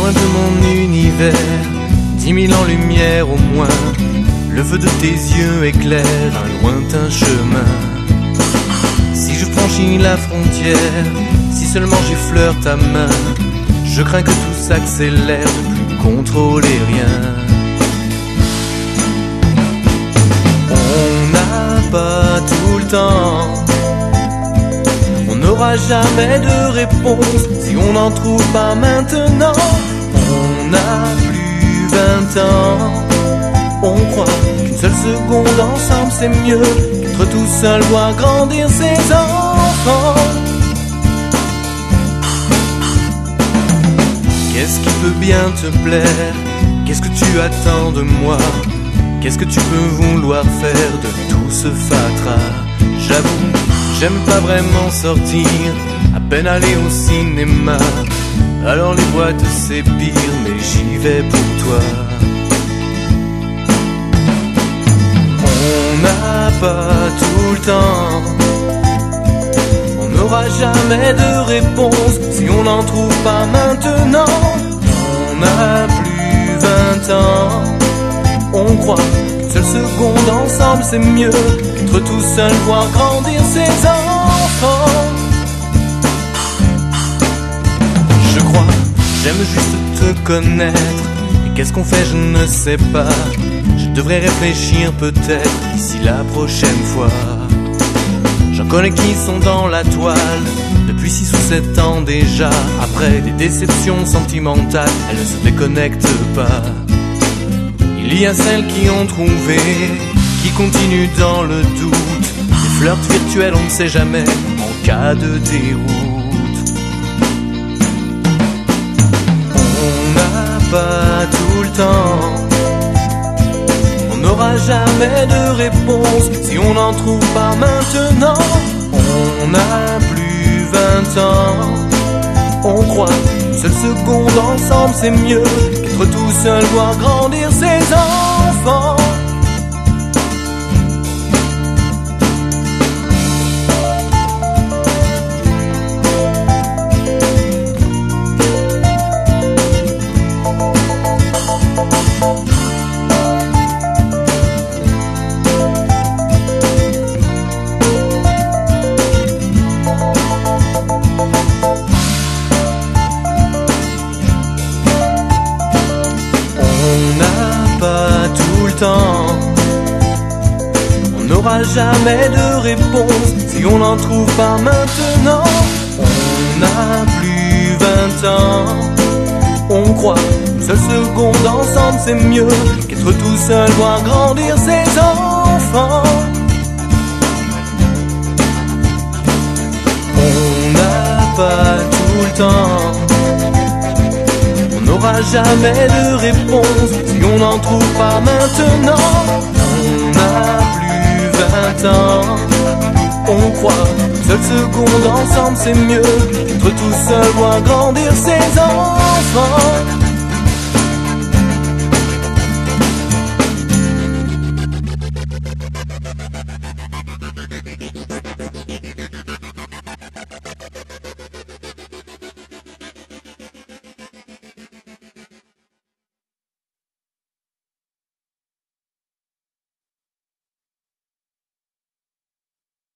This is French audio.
loin de mon univers, 10 000 ans-lumière au moins. Le feu de tes yeux éclaire un lointain chemin. Si je franchis la frontière, si seulement j'effleure ta main, je crains que tout s'accélère, de plus contrôler rien. On n'a pas tout le temps, on n'aura jamais de réponse si on n'en trouve pas maintenant. On n'a plus 20 ans, on croit qu'une seule seconde ensemble c'est mieux qu'être tout seul voir grandir ses enfants. Qu'est-ce qui peut bien te plaire? Qu'est-ce que tu attends de moi? Qu'est-ce que tu peux vouloir faire de tout ce fatras? J'avoue, j'aime pas vraiment sortir, à peine aller au cinéma. Alors les boîtes c'est pire, mais j'y vais pour toi. On n'a pas tout le temps, on n'aura jamais de réponse si on n'en trouve pas maintenant. On n'a plus 20 ans, on croit qu'une seule seconde ensemble c'est mieux qu'être tout seul voir grandir ses enfants. Je crois, j'aime juste te connaître, et qu'est-ce qu'on fait je ne sais pas. Je devrais réfléchir peut-être d'ici la prochaine fois. J'en connais qui sont dans la toile depuis 6 ou 7 ans déjà. Après des déceptions sentimentales, elles ne se déconnectent pas. Il y a celles qui ont trouvé, qui continuent dans le doute. Des flirts virtuels, on ne sait jamais en cas de déroute. On n'a pas tout le temps, on n'aura jamais de réponse si on n'en trouve pas maintenant. On n'a plus 20 ans, on croit qu'une seule seconde ensemble c'est mieux qu'être tout seul voir grandir ses enfants. On n'aura jamais de réponse si on n'en trouve pas maintenant. On n'a plus 20 ans, on croit qu'une seule seconde ensemble c'est mieux qu'être tout seul voir grandir ses enfants. On n'a pas tout le temps, on n'aura jamais de réponse si on n'en trouve pas maintenant. On n'a plus 20 ans, on croit qu'une seule seconde ensemble c'est mieux qu'être tout seul voir grandir ses enfants.